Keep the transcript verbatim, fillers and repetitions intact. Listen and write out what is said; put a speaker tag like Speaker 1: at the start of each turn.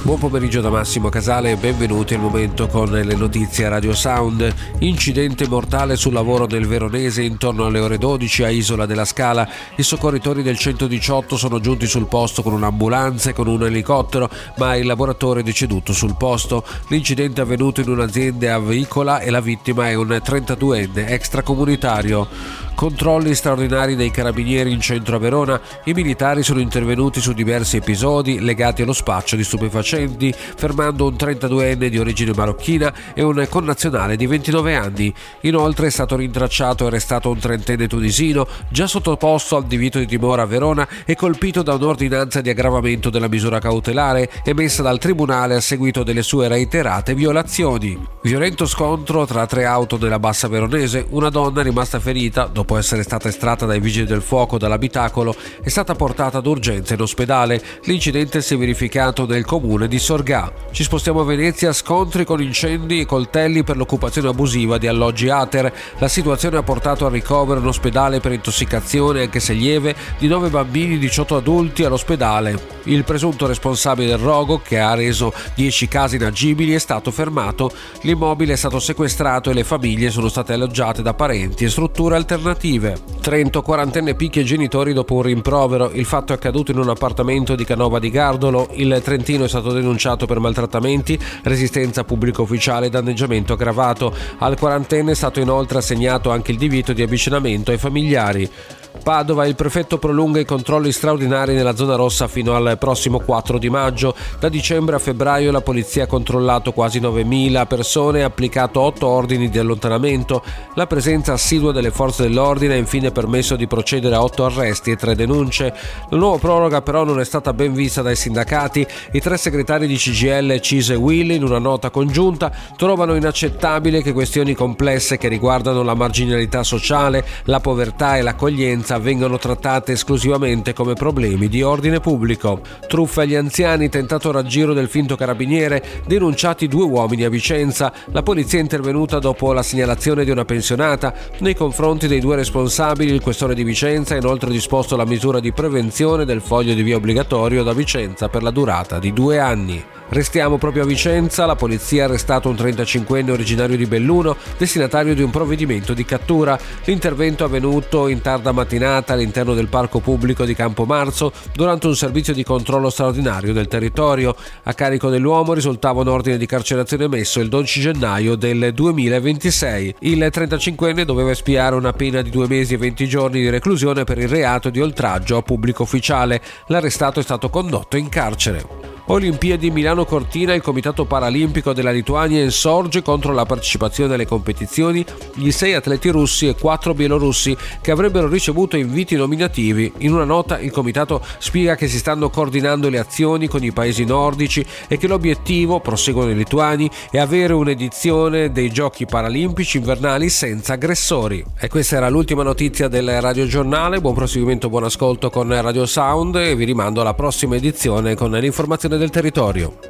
Speaker 1: Buon pomeriggio da Massimo Casale e benvenuti al momento con le notizie a Radio Sound. Incidente mortale sul lavoro del Veronese intorno alle ore dodici a Isola della Scala. I soccorritori del centodiciotto sono giunti sul posto con un'ambulanza e con un elicottero, ma il lavoratore è deceduto sul posto. L'incidente è avvenuto in un'azienda avicola e la vittima è un trentaduenne extracomunitario. Controlli straordinari dei carabinieri in centro a Verona. I militari sono intervenuti su diversi episodi legati allo spaccio di stupefacenti, fermando un trentaduenne di origine marocchina e un connazionale di ventinove anni. Inoltre è stato rintracciato e arrestato un trentenne tunisino, già sottoposto al divieto di dimora a Verona e colpito da un'ordinanza di aggravamento della misura cautelare emessa dal tribunale a seguito delle sue reiterate violazioni. Violento scontro tra tre auto nella Bassa Veronese. Una donna è rimasta ferita dopo essere stata estratta dai vigili del fuoco dall'abitacolo, è stata portata d'urgenza in ospedale. L'incidente si è verificato nel comune di Sorgà. Ci spostiamo a Venezia, scontri con incendi e coltelli per l'occupazione abusiva di alloggi Ater. La situazione ha portato al ricovero in ospedale per intossicazione, anche se lieve, di nove bambini e diciotto adulti all'ospedale. Il presunto responsabile del rogo, che ha reso dieci case inagibili, è stato fermato. L'immobile è stato sequestrato e le famiglie sono state alloggiate da parenti e strutture alternative. Trento, quarantenne picchia i genitori dopo un rimprovero. Il fatto è accaduto in un appartamento di Canova di Gardolo. Il trentino è stato denunciato per maltrattamenti, resistenza pubblico ufficiale e danneggiamento aggravato. Al quarantenne è stato inoltre assegnato anche il divieto di avvicinamento ai familiari. Padova, il prefetto prolunga i controlli straordinari nella zona rossa fino al prossimo quattro di maggio. Da dicembre a febbraio la polizia ha controllato quasi novemila persone e ha applicato otto ordini di allontanamento. La presenza assidua delle forze dell'ordine ha infine permesso di procedere a otto arresti e tre denunce. La nuova proroga però non è stata ben vista dai sindacati. I tre segretari di C G I L, C I S E e U I L, in una nota congiunta, trovano inaccettabile che questioni complesse che riguardano la marginalità sociale, la povertà e l'accoglienza vengono trattate esclusivamente come problemi di ordine pubblico. Truffe agli anziani, tentato raggiro del finto carabiniere, denunciati due uomini a Vicenza. La polizia è intervenuta dopo la segnalazione di una pensionata. Nei confronti dei due responsabili il questore di Vicenza ha inoltre disposto la misura di prevenzione del foglio di via obbligatorio da Vicenza per la durata di due anni. Restiamo proprio a Vicenza. La polizia ha arrestato un trentacinquenne originario di Belluno, destinatario di un provvedimento di cattura. L'intervento è avvenuto in tarda mattinata all'interno del parco pubblico di Campomarzo durante un servizio di controllo straordinario del territorio. A carico dell'uomo risultava un ordine di carcerazione emesso il dodici gennaio del duemilaventisei. Il trentacinquenne doveva espiare una pena di due mesi e venti giorni di reclusione per il reato di oltraggio a pubblico ufficiale. L'arrestato è stato condotto in carcere. Olimpiadi Milano Cortina, il Comitato Paralimpico della Lituania insorge contro la partecipazione alle competizioni di sei atleti russi e quattro bielorussi che avrebbero ricevuto inviti nominativi. In una nota il Comitato spiega che si stanno coordinando le azioni con i paesi nordici e che l'obiettivo, proseguono i lituani, è avere un'edizione dei Giochi Paralimpici invernali senza aggressori. E questa era l'ultima notizia del Radio Giornale. Buon proseguimento, buon ascolto con Radio Sound e vi rimando alla prossima edizione con l'informazione del territorio.